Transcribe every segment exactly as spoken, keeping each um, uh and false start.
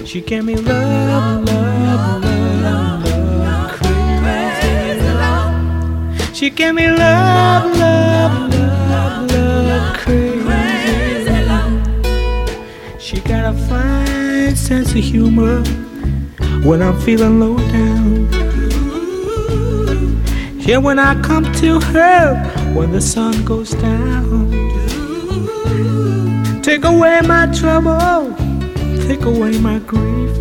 She gave me love, love, love, love, crazy love. She gave me love, love, love, love, crazy love. She got a fine sense of humor when I'm feeling low down. Yeah, when I come to her when the sun goes down. Take away my trouble, take away my grief,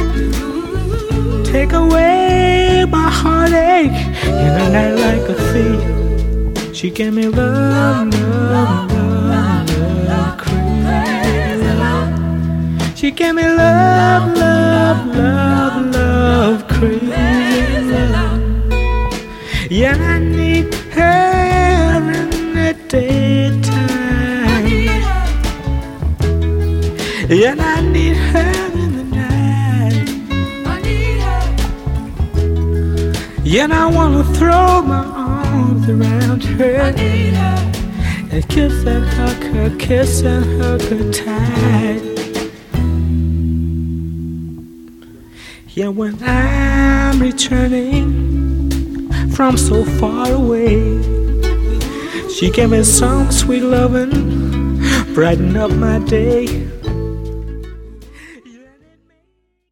take away my heartache in a night like a thief. She gave me love, love, love, love, crazy love. She gave me love, love, love, love, crazy love. Yeah, I need her in the daytime. Yeah, I need her in the night. I need her. Yeah, and I wanna throw my arms around her. I need her. And kiss and hug her, kiss and hug her tight. Yeah, when I'm returning from so far away, she gave me some sweet loving, brighten up my day.